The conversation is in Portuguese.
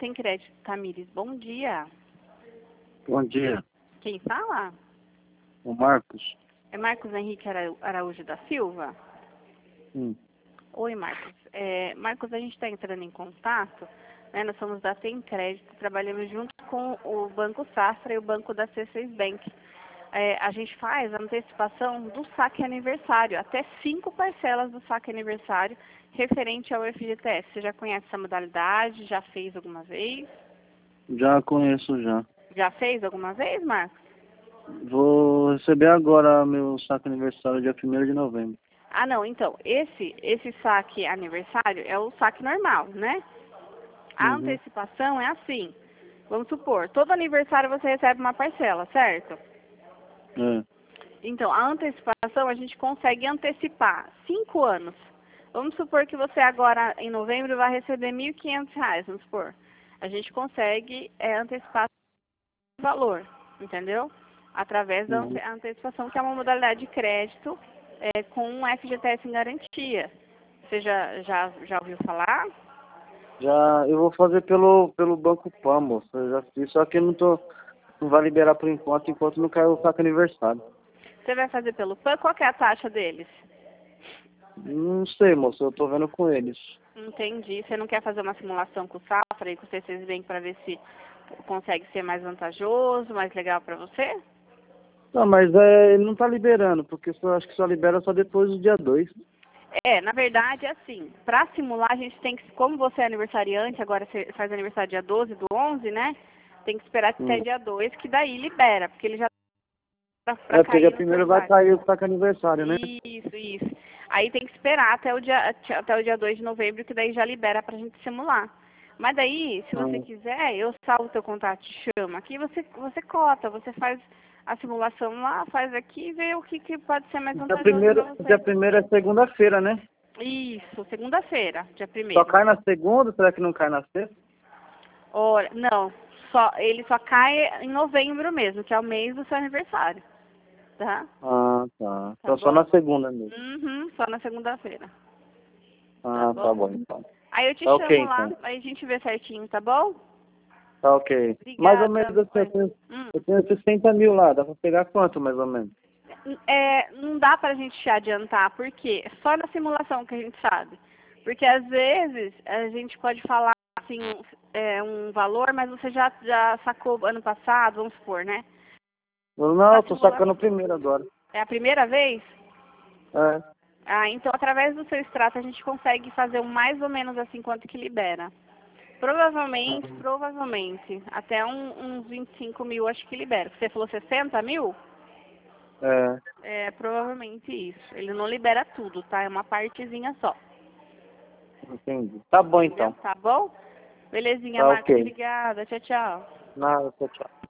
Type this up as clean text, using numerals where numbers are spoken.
Tem Crédito Tamires, bom dia. Bom dia, Quem fala? o Marcos. É Marcos Henrique Araújo da Silva? Sim. Oi, Marcos. Marcos, a gente está entrando em contato, né? Nós somos da Tem Crédito, trabalhamos junto com o Banco Safra e o Banco da C6 Bank. A gente faz a antecipação do saque aniversário, até 5 parcelas do saque aniversário referente ao FGTS. Você já conhece essa modalidade? Já fez alguma vez? Já conheço já. Já fez alguma vez, Marcos? Vou receber agora meu saque aniversário dia 1º de novembro. Ah, não. Então, esse saque aniversário é o saque normal, né? A Uhum. antecipação é assim. Vamos supor, todo aniversário você recebe uma parcela, certo? É. Então, a antecipação a gente consegue antecipar 5 anos. Vamos supor que você agora, em novembro, vai receber R$ 1.500, vamos supor. A gente consegue antecipar o valor, entendeu? Através da Uhum. antecipação, que é uma modalidade de crédito com um FGTS em garantia. Você já ouviu falar? Já, eu vou fazer pelo Banco Pan, moço. Eu já fiz, só que não vai liberar por enquanto não caiu o saque aniversário. Você vai fazer pelo PAN? Qual que é a taxa deles? Não sei, moço, eu tô vendo com eles. Entendi. Você não quer fazer uma simulação com o Safra e com o C6 Bank para ver se consegue ser mais vantajoso, mais legal para você? Não, mas ele não tá liberando, porque acho que só libera só depois do dia 2. Na verdade, é assim, para simular a gente tem que, como você é aniversariante, agora você faz aniversário dia 12 do 11, né? Tem que esperar até dia 2, que daí libera, porque ele já tá pra Porque dia cair no seu 1º vai saque. cair o saque aniversário, né? Isso. Aí tem que esperar até o dia 2 de novembro, que daí já libera pra gente simular. Mas daí, se você Ah. quiser, eu salvo o teu contato, te chamo. Aqui você cota, você faz a simulação lá, faz aqui e vê o que pode ser mais Dia vantajoso para primeiro, dia você. primeiro é segunda-feira, né? Isso, segunda-feira, dia Só 1º. cai na segunda? Será que não cai na sexta? Olha, não, ele só cai em novembro mesmo, que é o mês do seu aniversário, tá? Ah, tá. Tá Então só bom? na segunda mesmo. Uhum, só na segunda-feira, tá Ah, tá bom? bom então. Aí eu te Tá ok chamo lá, então. aí a gente vê certinho, tá bom? Tá ok. Mais ou menos Obrigada. assim, Oi. eu tenho 60 mil lá, dá pra pegar quanto mais ou menos? Não dá pra gente te adiantar, porque só na simulação que a gente sabe. Porque às vezes a gente pode falar assim, um valor, mas você já sacou ano passado, vamos supor, né? Não, Na eu tô sacando simulação. o primeiro agora. É a primeira vez? É. Ah, então através do seu extrato a gente consegue fazer um mais ou menos assim quanto que libera. Provavelmente, até uns 25 mil acho que libera. Você falou 60 mil? É. É provavelmente isso. Ele não libera tudo, tá? É uma partezinha só. Entendi. Tá bom Entendeu? então. Tá bom? Belezinha, Tá Marcos. ok. Obrigada. Tchau, tchau. Nada, tchau, tchau.